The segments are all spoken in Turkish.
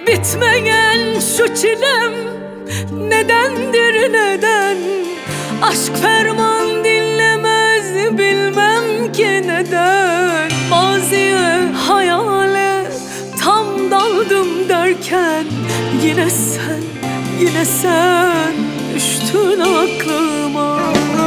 Bitmeyen şu çilem nedendir neden? Aşk ferman dinlemez, bilmem ki neden. Maziye, hayale tam daldım derken yine sen, yine sen düştün aklıma.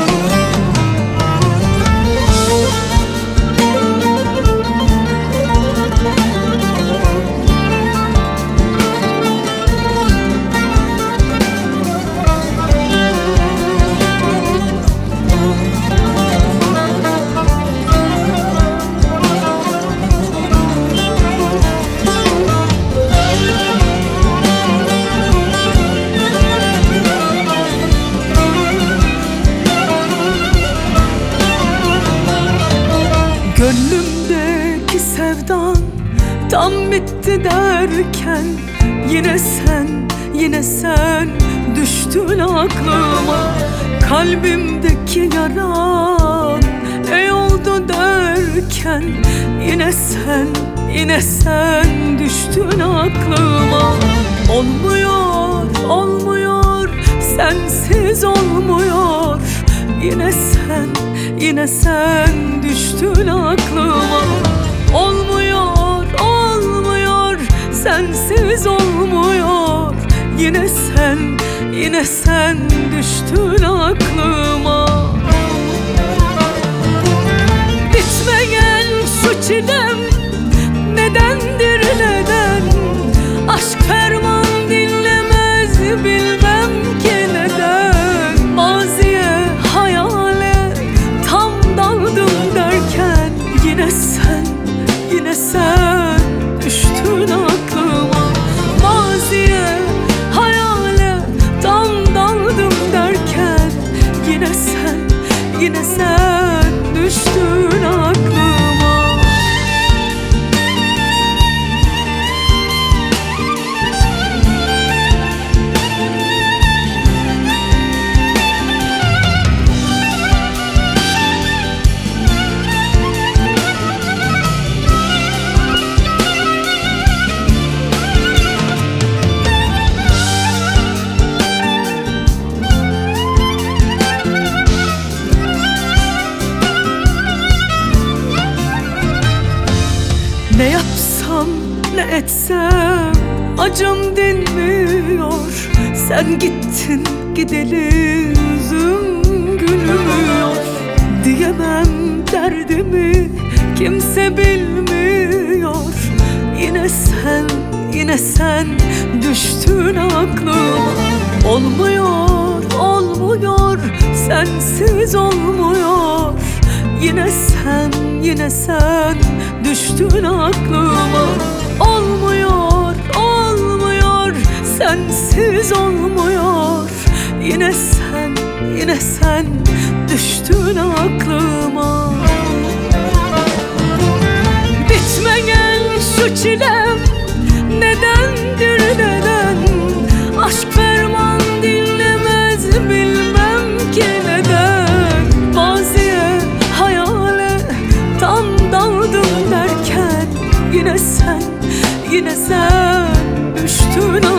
Gönlümdeki sevdan tam bitti derken yine sen, yine sen düştün aklıma. Kalbimdeki yaran ey oldu derken yine sen, yine sen düştün aklıma. Olmuyor, olmuyor, sensiz olmuyor. Yine sen, yine sen düştün aklıma. Olmuyor, olmuyor, sensiz olmuyor. Yine sen, yine sen düştün aklıma. Bitmeyen şu çilem nedendir neden? Aşk ferman dinlemez, bilmem ki neden. Maziye, hayale tam daldım derken yine sen, yine sen düştün aklıma. Maziye, hayale tam daldım derken yine sen, yine sen düştün aklıma. Ne yapsam, ne etsem acım dinmiyor. Sen gittin gideli yüzüm gülüyor. Diyemem derdimi kimse bilmiyor. Yine sen, yine sen düştün aklıma. Olmuyor, olmuyor, sensiz olmuyor. Yine sen, yine sen düştün aklıma. Olmuyor, olmuyor, sensiz olmuyor. Yine sen, yine sen düştün aklıma. Bitmeyen şu çilem nedendir neden? Aşk ferman dinlemez, bilmem ki neden. Maziye, hayale tam daldım derken yine sen, yine sen düştün